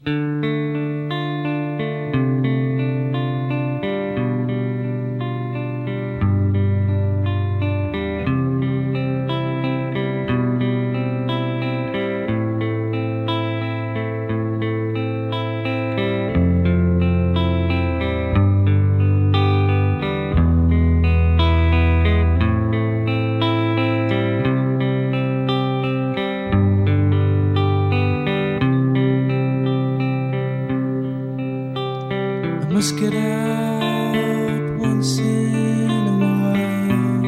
Must get out once in a while.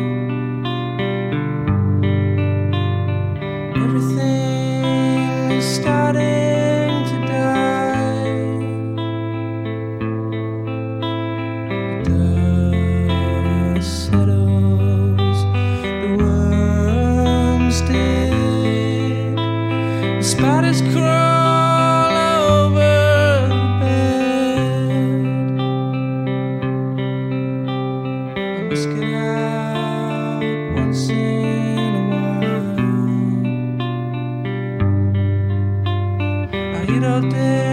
Everything is starting to die. The dust settles, the worms dig, the spiders crawl over the bed. Let's get out once in a while. I eat all day.